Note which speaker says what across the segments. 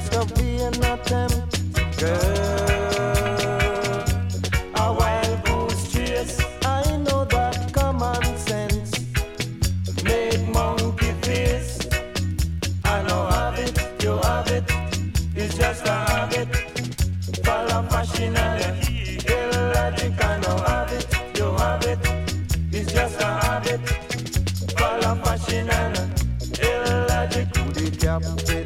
Speaker 1: just a vain attempt, girl. A wild goose chase. I know that common sense make monkey face. I know have it, you have it. It's just a habit. Follow fashion and illogic. I know have it, you have it. It's just a habit. Follow fashion and illogic. To decapitate.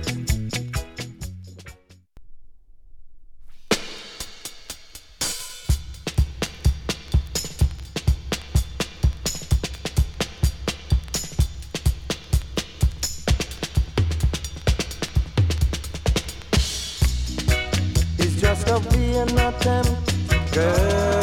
Speaker 1: It's just a vain attempt, girl.